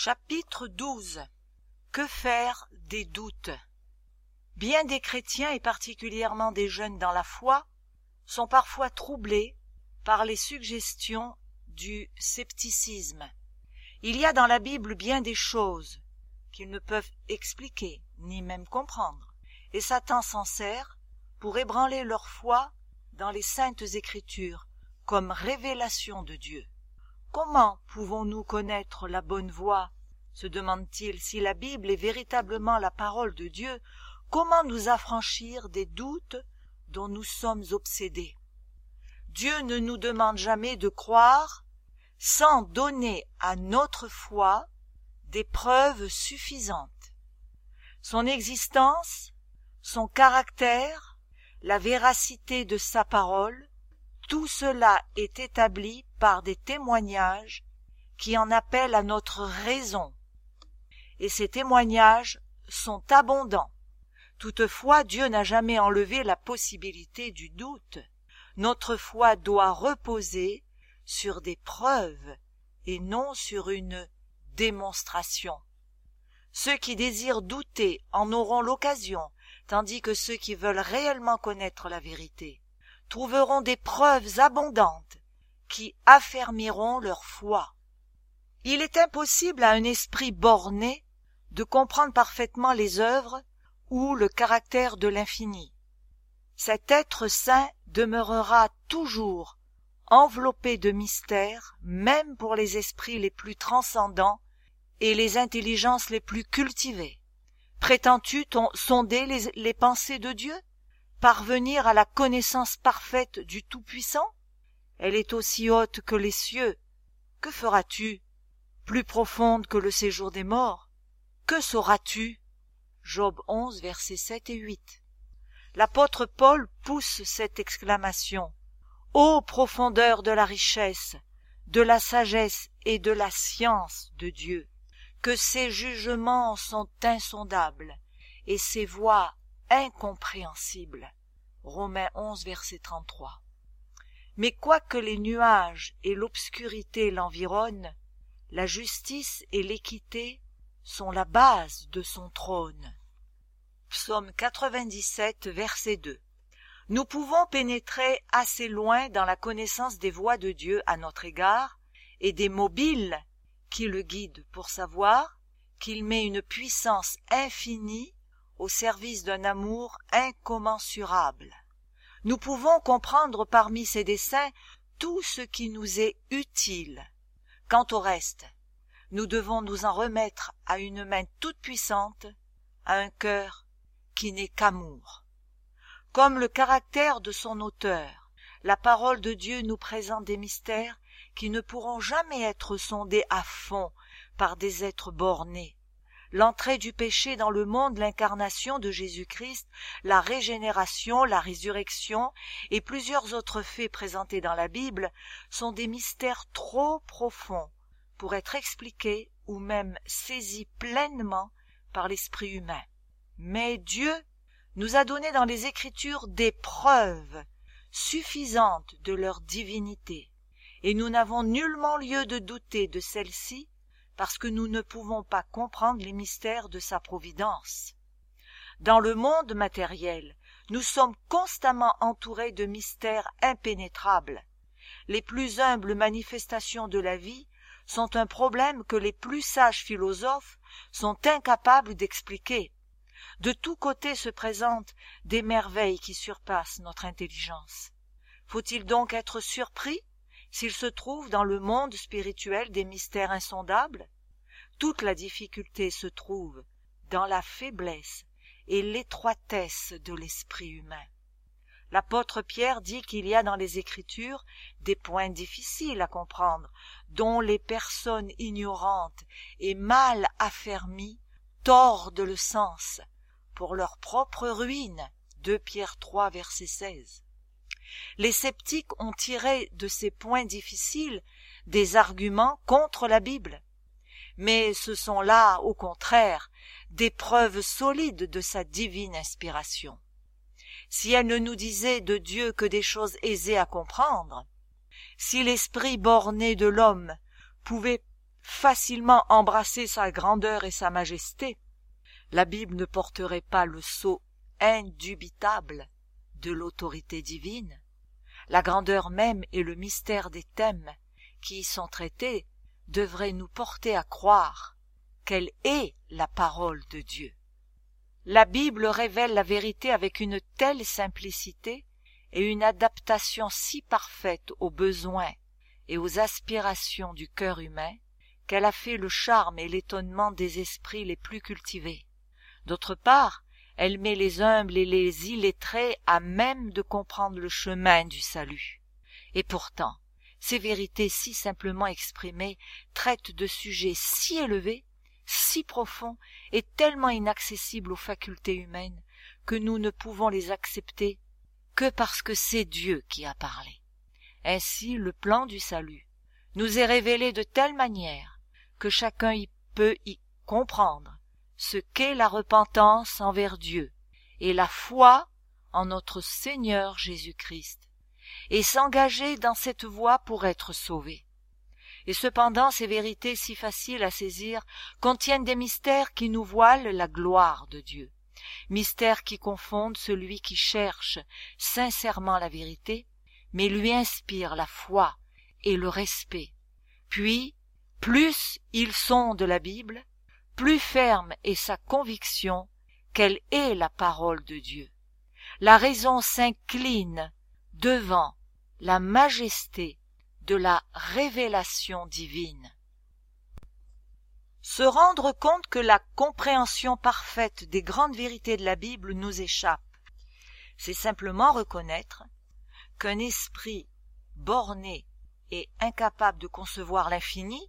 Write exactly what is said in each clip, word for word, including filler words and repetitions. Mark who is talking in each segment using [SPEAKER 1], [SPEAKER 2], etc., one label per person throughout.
[SPEAKER 1] Chapitre douze. Que faire des doutes? Bien des chrétiens, et particulièrement des jeunes dans la foi, sont parfois troublés par les suggestions du scepticisme. Il y a dans la Bible bien des choses qu'ils ne peuvent expliquer, ni même comprendre, et Satan s'en sert pour ébranler leur foi dans les saintes Écritures comme révélation de Dieu. Comment pouvons-nous connaître la bonne voie, se demande-t-il, si la Bible est véritablement la parole de Dieu? Comment nous affranchir des doutes dont nous sommes obsédés? Dieu ne nous demande jamais de croire sans donner à notre foi des preuves suffisantes. Son existence, son caractère, la véracité de sa parole, tout cela est établi par des témoignages qui en appellent à notre raison. Et ces témoignages sont abondants. Toutefois, Dieu n'a jamais enlevé la possibilité du doute. Notre foi doit reposer sur des preuves et non sur une démonstration. Ceux qui désirent douter en auront l'occasion, tandis que ceux qui veulent réellement connaître la vérité trouveront des preuves abondantes qui affermiront leur foi. Il est impossible à un esprit borné de comprendre parfaitement les œuvres ou le caractère de l'infini. Cet être saint demeurera toujours enveloppé de mystères, même pour les esprits les plus transcendants et les intelligences les plus cultivées. Prétends-tu sonder les, les pensées de Dieu? Parvenir à la connaissance parfaite du Tout-Puissant? Elle est aussi haute que les cieux. Que feras-tu? Plus profonde que le séjour des morts? Que sauras-tu? Job onze, versets sept et huit. L'apôtre Paul pousse cette exclamation. Ô profondeur de la richesse, de la sagesse et de la science de Dieu, que ses jugements sont insondables et ses voies incompréhensibles. Romains onze, verset trente-trois. Mais quoique les nuages et l'obscurité l'environnent, la justice et l'équité sont la base de son trône. Psaume quatre-vingt-dix-sept, verset deux. Nous pouvons pénétrer assez loin dans la connaissance des voies de Dieu à notre égard et des mobiles qui le guident pour savoir qu'il met une puissance infinie au service d'un amour incommensurable. Nous pouvons comprendre parmi ses desseins tout ce qui nous est utile. Quant au reste, nous devons nous en remettre à une main toute puissante, à un cœur qui n'est qu'amour. Comme le caractère de son auteur, la parole de Dieu nous présente des mystères qui ne pourront jamais être sondés à fond par des êtres bornés. L'entrée du péché dans le monde, l'incarnation de Jésus-Christ, la régénération, la résurrection et plusieurs autres faits présentés dans la Bible sont des mystères trop profonds pour être expliqués ou même saisis pleinement par l'esprit humain. Mais Dieu nous a donné dans les Écritures des preuves suffisantes de leur divinité, et nous n'avons nullement lieu de douter de celle-ci parce que nous ne pouvons pas comprendre les mystères de sa providence. Dans le monde matériel, nous sommes constamment entourés de mystères impénétrables. Les plus humbles manifestations de la vie sont un problème que les plus sages philosophes sont incapables d'expliquer. De tous côtés se présentent des merveilles qui surpassent notre intelligence. Faut-il donc être surpris s'il se trouve dans le monde spirituel des mystères insondables? Toute la difficulté se trouve dans la faiblesse et l'étroitesse de l'esprit humain. L'apôtre Pierre dit qu'il y a dans les Écritures des points difficiles à comprendre, dont les personnes ignorantes et mal affermies tordent le sens pour leur propre ruine. deux Pierre trois, verset seize. Les sceptiques ont tiré de ces points difficiles des arguments contre la Bible, mais ce sont là, au contraire, des preuves solides de sa divine inspiration. Si elle ne nous disait de Dieu que des choses aisées à comprendre, si l'esprit borné de l'homme pouvait facilement embrasser sa grandeur et sa majesté, la Bible ne porterait pas le sceau indubitable de l'autorité divine. La grandeur même et le mystère des thèmes qui y sont traités devraient nous porter à croire qu'elle est la parole de Dieu. La Bible révèle la vérité avec une telle simplicité et une adaptation si parfaite aux besoins et aux aspirations du cœur humain qu'elle a fait le charme et l'étonnement des esprits les plus cultivés. D'autre part, elle met les humbles et les illettrés à même de comprendre le chemin du salut. Et pourtant, ces vérités si simplement exprimées traitent de sujets si élevés, si profonds et tellement inaccessibles aux facultés humaines que nous ne pouvons les accepter que parce que c'est Dieu qui a parlé. Ainsi, le plan du salut nous est révélé de telle manière que chacun y peut y comprendre ce qu'est la repentance envers Dieu et la foi en notre Seigneur Jésus-Christ, et s'engager dans cette voie pour être sauvé. Et cependant, ces vérités si faciles à saisir contiennent des mystères qui nous voilent la gloire de Dieu, mystères qui confondent celui qui cherche sincèrement la vérité, mais lui inspirent la foi et le respect. Puis, plus il sonde la Bible, plus ferme est sa conviction qu'elle est la parole de Dieu. La raison s'incline devant la majesté de la révélation divine. Se rendre compte que la compréhension parfaite des grandes vérités de la Bible nous échappe, c'est simplement reconnaître qu'un esprit borné et incapable de concevoir l'infini,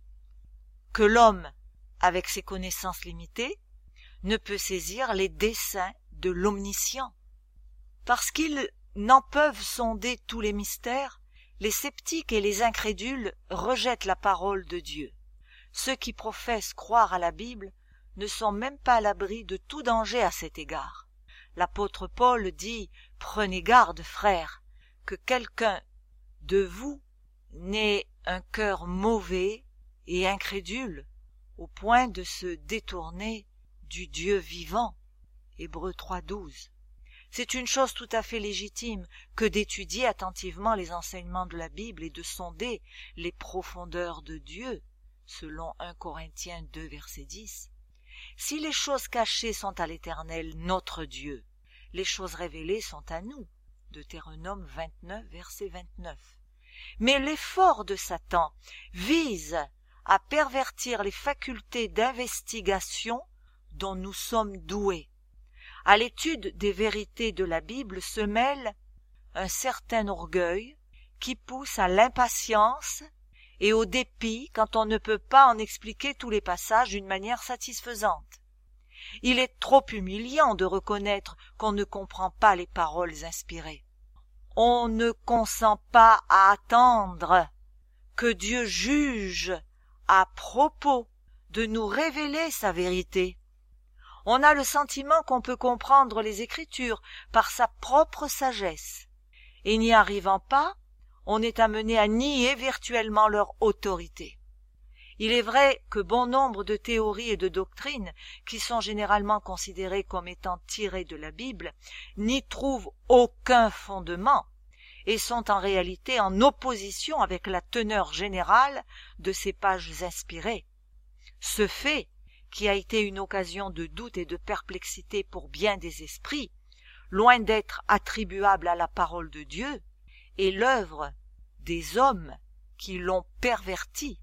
[SPEAKER 1] que l'homme, avec ses connaissances limitées, ne peut saisir les desseins de l'omniscient. Parce qu'ils n'en peuvent sonder tous les mystères, les sceptiques et les incrédules rejettent la parole de Dieu. Ceux qui professent croire à la Bible ne sont même pas à l'abri de tout danger à cet égard. L'apôtre Paul dit « Prenez garde, frères, que quelqu'un de vous n'ait un cœur mauvais et incrédule, au point de se détourner du Dieu vivant. » Hébreux trois douze. C'est une chose tout à fait légitime que d'étudier attentivement les enseignements de la Bible et de sonder les profondeurs de Dieu, selon un Corinthiens deux, verset dix. Si les choses cachées sont à l'Éternel, notre Dieu, les choses révélées sont à nous, Deutéronome vingt-neuf, verset vingt-neuf. Mais l'effort de Satan vise à pervertir les facultés d'investigation dont nous sommes doués. À l'étude des vérités de la Bible se mêle un certain orgueil qui pousse à l'impatience et au dépit quand on ne peut pas en expliquer tous les passages d'une manière satisfaisante. Il est trop humiliant de reconnaître qu'on ne comprend pas les paroles inspirées. On ne consent pas à attendre que Dieu juge à propos de nous révéler sa vérité. On a le sentiment qu'on peut comprendre les Écritures par sa propre sagesse, et n'y arrivant pas, on est amené à nier virtuellement leur autorité. Il est vrai que bon nombre de théories et de doctrines, qui sont généralement considérées comme étant tirées de la Bible, n'y trouvent aucun fondement, et sont en réalité en opposition avec la teneur générale de ces pages inspirées. Ce fait, qui a été une occasion de doute et de perplexité pour bien des esprits, loin d'être attribuable à la parole de Dieu, est l'œuvre des hommes qui l'ont perverti.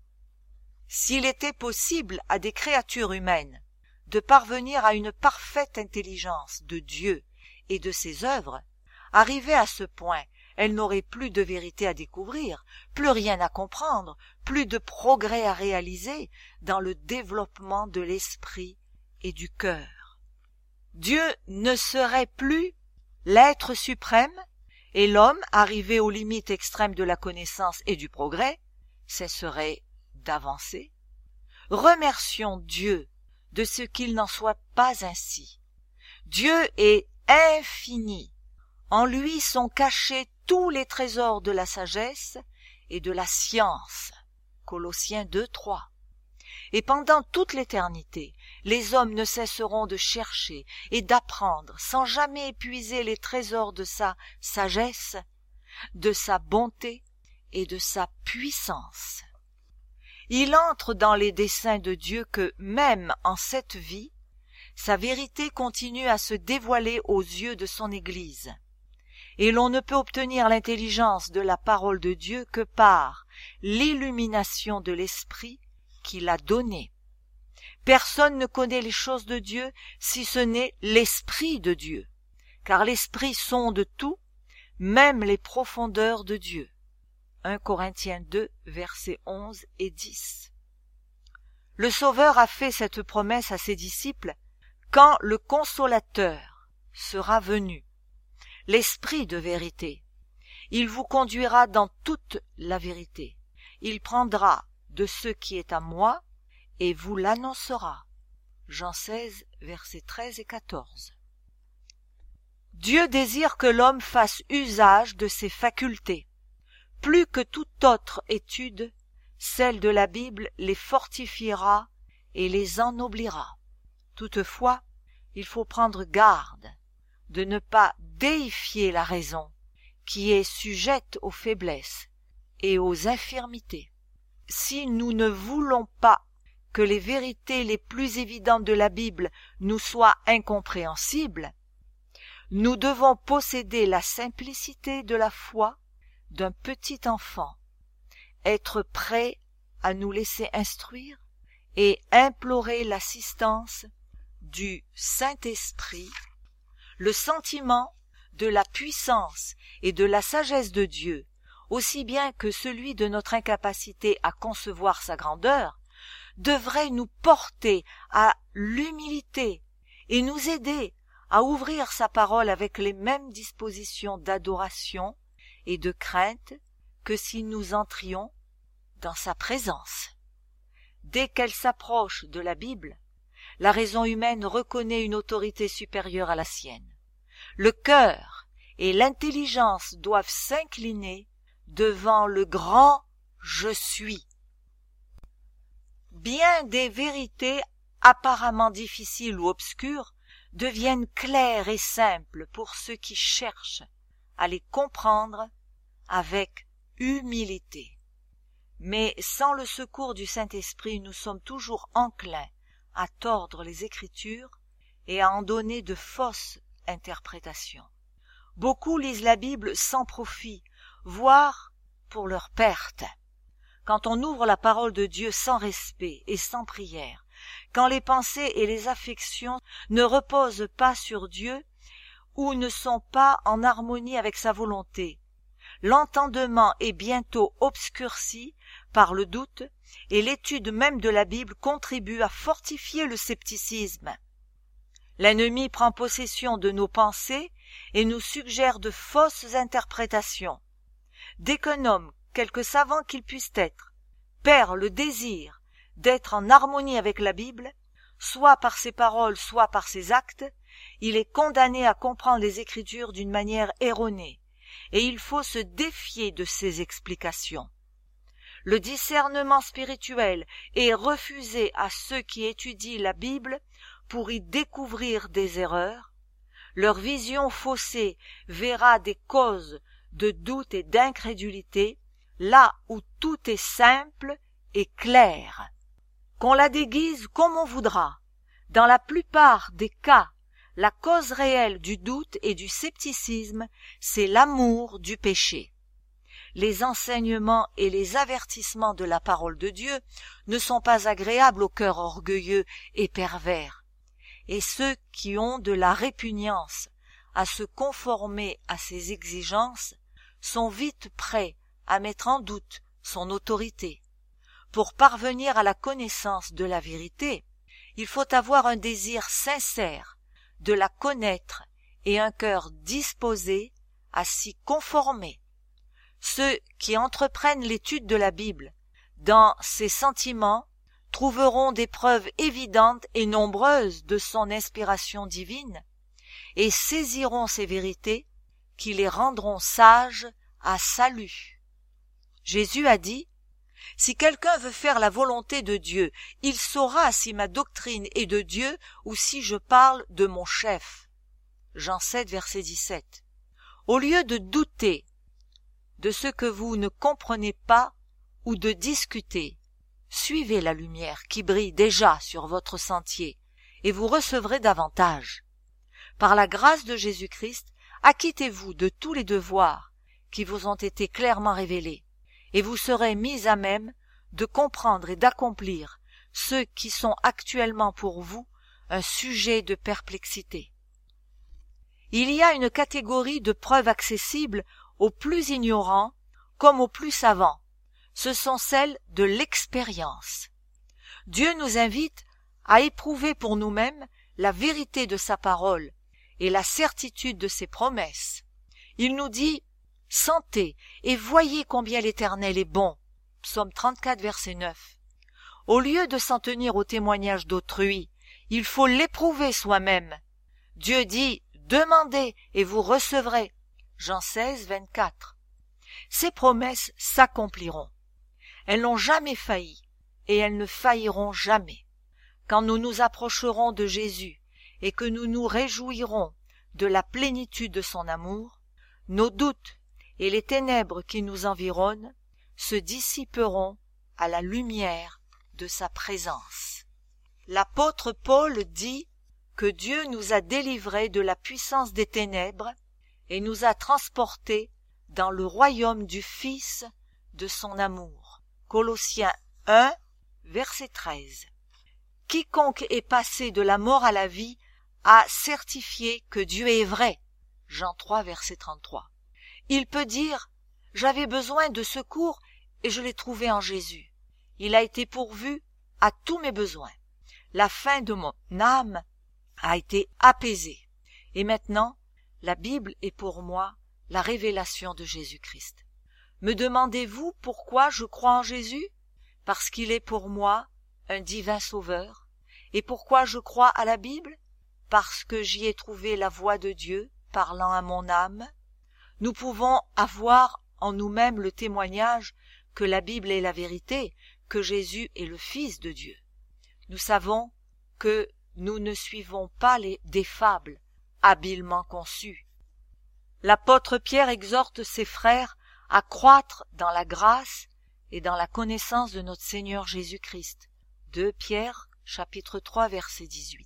[SPEAKER 1] S'il était possible à des créatures humaines de parvenir à une parfaite intelligence de Dieu et de ses œuvres, arrivées à ce point, elles n'auraient plus de vérité à découvrir, plus rien à comprendre, plus de progrès à réaliser dans le développement de l'esprit et du cœur. Dieu ne serait plus l'être suprême, et l'homme, arrivé aux limites extrêmes de la connaissance et du progrès, cesserait d'avancer. Remercions Dieu de ce qu'il n'en soit pas ainsi. Dieu est infini. En lui sont cachés tous les trésors de la sagesse et de la science. Colossiens deux, trois. Et pendant toute l'éternité, les hommes ne cesseront de chercher et d'apprendre sans jamais épuiser les trésors de sa sagesse, de sa bonté et de sa puissance. Il entre dans les desseins de Dieu que, même en cette vie, sa vérité continue à se dévoiler aux yeux de son Église. Et l'on ne peut obtenir l'intelligence de la parole de Dieu que par l'illumination de l'Esprit qu'il a donné. Personne ne connaît les choses de Dieu si ce n'est l'Esprit de Dieu, car l'Esprit sonde tout, même les profondeurs de Dieu. un Corinthiens deux, versets onze et dix. Le Sauveur a fait cette promesse à ses disciples quand le Consolateur sera venu, l'Esprit de vérité. Il vous conduira dans toute la vérité. Il prendra de ce qui est à moi et vous l'annoncera. Jean seize, versets treize et quatorze. Dieu désire que l'homme fasse usage de ses facultés. Plus que toute autre étude, celle de la Bible les fortifiera et les ennoblira. Toutefois, il faut prendre garde de ne pas déifier la raison, qui est sujette aux faiblesses et aux infirmités. Si nous ne voulons pas que les vérités les plus évidentes de la Bible nous soient incompréhensibles, nous devons posséder la simplicité de la foi d'un petit enfant, être prêt à nous laisser instruire et implorer l'assistance du Saint-Esprit, le sentiment de la puissance et de la sagesse de Dieu, aussi bien que celui de notre incapacité à concevoir sa grandeur, devrait nous porter à l'humilité et nous aider à ouvrir sa parole avec les mêmes dispositions d'adoration et de crainte que si nous entrions dans sa présence. Dès qu'elle s'approche de la Bible, la raison humaine reconnaît une autorité supérieure à la sienne. Le cœur et l'intelligence doivent s'incliner devant le grand « Je suis ». Bien des vérités apparemment difficiles ou obscures deviennent claires et simples pour ceux qui cherchent à les comprendre avec humilité. Mais sans le secours du Saint-Esprit, nous sommes toujours enclins à tordre les Écritures et à en donner de fausses interprétations. Beaucoup lisent la Bible sans profit, voire pour leur perte. Quand on ouvre la parole de Dieu sans respect et sans prière, quand les pensées et les affections ne reposent pas sur Dieu ou ne sont pas en harmonie avec sa volonté, l'entendement est bientôt obscurci par le doute et l'étude même de la Bible contribue à fortifier le scepticisme. L'ennemi prend possession de nos pensées et nous suggère de fausses interprétations. Dès qu'un homme, quelque savant qu'il puisse être, perd le désir d'être en harmonie avec la Bible, soit par ses paroles, soit par ses actes, il est condamné à comprendre les Écritures d'une manière erronée, et il faut se défier de ces explications. Le discernement spirituel est refusé à ceux qui étudient la Bible pour y découvrir des erreurs. Leur vision faussée verra des causes de doute et d'incrédulité, là où tout est simple et clair. Qu'on la déguise comme on voudra, dans la plupart des cas, la cause réelle du doute et du scepticisme, c'est l'amour du péché. Les enseignements et les avertissements de la parole de Dieu ne sont pas agréables au cœur orgueilleux et pervers, et ceux qui ont de la répugnance à se conformer à ses exigences sont vite prêts à mettre en doute son autorité. Pour parvenir à la connaissance de la vérité, il faut avoir un désir sincère de la connaître et un cœur disposé à s'y conformer. Ceux qui entreprennent l'étude de la Bible dans ses sentiments trouveront des preuves évidentes et nombreuses de son inspiration divine et saisiront ces vérités qui les rendront sages à salut. Jésus a dit : Si quelqu'un veut faire la volonté de Dieu, il saura si ma doctrine est de Dieu ou si je parle de mon chef. Jean sept, verset dix-sept. Au lieu de douter de ce que vous ne comprenez pas ou de discuter, suivez la lumière qui brille déjà sur votre sentier et vous recevrez davantage. Par la grâce de Jésus-Christ, acquittez-vous de tous les devoirs qui vous ont été clairement révélés et vous serez mis à même de comprendre et d'accomplir ceux qui sont actuellement pour vous un sujet de perplexité. Il y a une catégorie de preuves accessibles aux plus ignorants comme aux plus savants. Ce sont celles de l'expérience. Dieu nous invite à éprouver pour nous-mêmes la vérité de sa parole et la certitude de ses promesses. Il nous dit « Sentez et voyez combien l'Éternel est bon » Psaume trente-quatre, verset neuf. Au lieu de s'en tenir au témoignage d'autrui, il faut l'éprouver soi-même. Dieu dit « Demandez et vous recevrez » Jean seize, vingt-quatre. Ces promesses s'accompliront. Elles n'ont jamais failli et elles ne failliront jamais. Quand nous nous approcherons de Jésus et que nous nous réjouirons de la plénitude de son amour, nos doutes et les ténèbres qui nous environnent se dissiperont à la lumière de sa présence. L'apôtre Paul dit que Dieu nous a délivrés de la puissance des ténèbres et nous a transportés dans le royaume du Fils de son amour. Colossiens un, verset treize. Quiconque est passé de la mort à la vie a certifié que Dieu est vrai. Jean trois, verset trente-trois. Il peut dire « J'avais besoin de secours et je l'ai trouvé en Jésus. Il a été pourvu à tous mes besoins. La faim de mon âme a été apaisée. Et maintenant, la Bible est pour moi la révélation de Jésus-Christ. Me demandez-vous pourquoi je crois en Jésus? Parce qu'il est pour moi un divin sauveur. Et pourquoi je crois à la Bible? Parce que j'y ai trouvé la voix de Dieu parlant à mon âme. Nous pouvons avoir en nous-mêmes le témoignage que la Bible est la vérité, que Jésus est le Fils de Dieu. Nous savons que nous ne suivons pas les, des fables habilement conçues. L'apôtre Pierre exhorte ses frères à croître dans la grâce et dans la connaissance de notre Seigneur Jésus-Christ. deux Pierre, chapitre trois, verset dix-huit.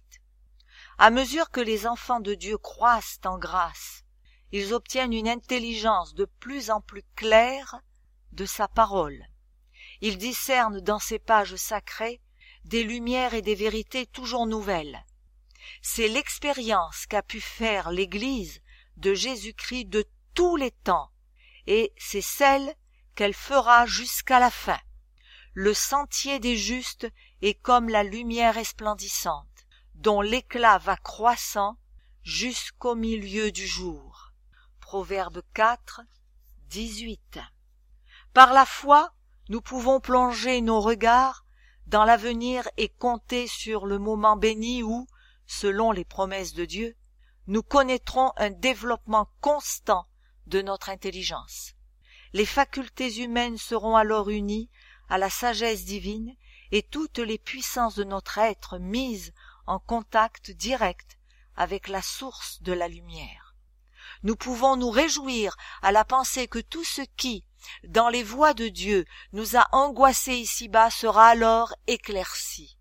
[SPEAKER 1] À mesure que les enfants de Dieu croissent en grâce, ils obtiennent une intelligence de plus en plus claire de sa parole. Ils discernent dans ces pages sacrées des lumières et des vérités toujours nouvelles. C'est l'expérience qu'a pu faire l'Église de Jésus-Christ de tous les temps, et c'est celle qu'elle fera jusqu'à la fin. Le sentier des justes est comme la lumière resplendissante, dont l'éclat va croissant jusqu'au milieu du jour. Proverbe quatre, dix-huit. Par la foi, nous pouvons plonger nos regards dans l'avenir et compter sur le moment béni où, selon les promesses de Dieu, nous connaîtrons un développement constant de notre intelligence. Les facultés humaines seront alors unies à la sagesse divine et toutes les puissances de notre être mises en contact direct avec la source de la lumière. Nous pouvons nous réjouir à la pensée que tout ce qui, dans les voies de Dieu, nous a angoissés ici-bas sera alors éclairci.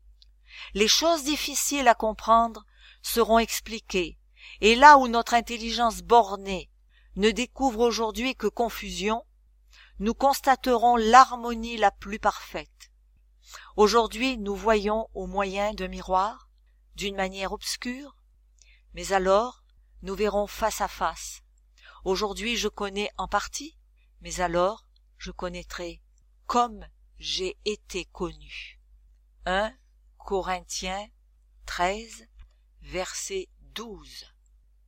[SPEAKER 1] Les choses difficiles à comprendre seront expliquées, et là où notre intelligence bornée ne découvre aujourd'hui que confusion, nous constaterons l'harmonie la plus parfaite. Aujourd'hui, nous voyons au moyen d'un miroir, d'une manière obscure, mais alors, nous verrons face à face. Aujourd'hui, je connais en partie, mais alors, je connaîtrai comme j'ai été connu. un Corinthiens treize, verset douze.